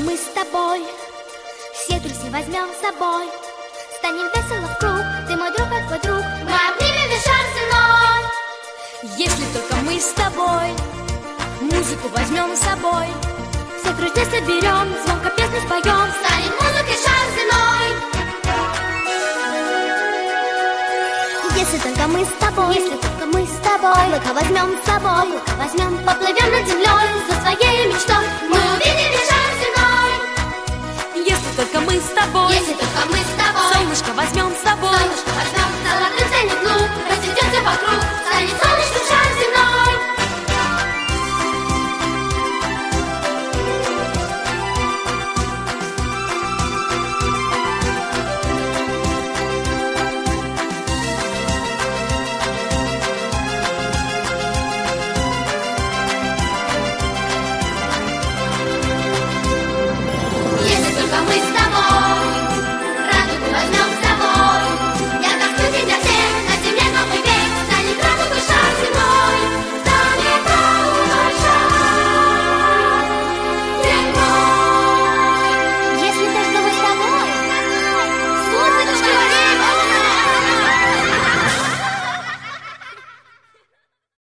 мы с тобой все трусы возьмем с собой, станем весело в круг, ты мой друг, как твой друг, мы обнимем весь шар земной. Если только мы с тобой музыку возьмем с собой, все в дружбе соберем, звонко песню споем, станет музыкой шар земной. Если только мы с тобой, облако возьмем с собой, поплывем над землей.